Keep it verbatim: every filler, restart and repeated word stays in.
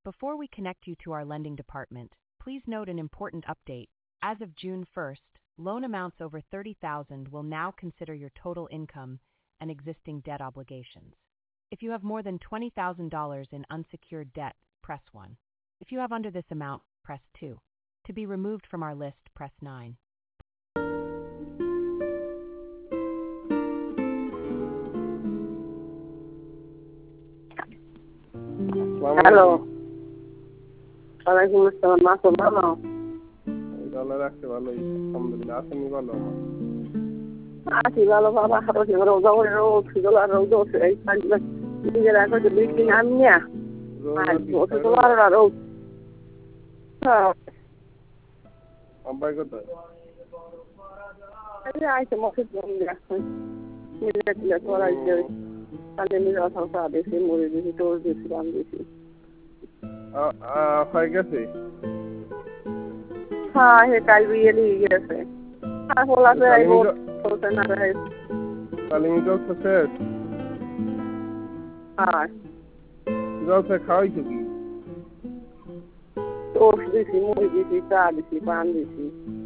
Before we connect you to our lending department, please note an important update. As of June first, loan amounts over thirty thousand dollars will now consider your total income and existing debt obligations. If you have more than twenty thousand dollars in unsecured debt, press one. If you have under this amount, press two. To be removed from our list, press nine. Hello. Walaikum assalam. Maaf, ভালো? ভালো রাখতে ভালোই আলহামদুলিল্লাহ আপনি ভালো আছি ভালো বাবা খারাপ ছিল রোজা করে রোজ ছিল আর রোজা এই পাঁচটা নিজের আগে যে বিক্রি আনিয়া আর ওটা তো আর আর রোজ হ্যাঁ আব্বাই কত এই আইছে মসজিদ বন্ধ আছে নিজে ছিল করাইছে তাহলে নিজে অথবা বেশি মরে দিছি তো বেশি দাম দিছি আ আ হয়ে গেছে হ্যাঁ হে কাল বিয়ে নিয়ে গেছে আর হলা তো আইবো তো না রে তালিম তো শেষ হ্যাঁ জলসা খাওয়াইছো কি তো দিছি মুড়ি দিছি চা দিছি পান দিছি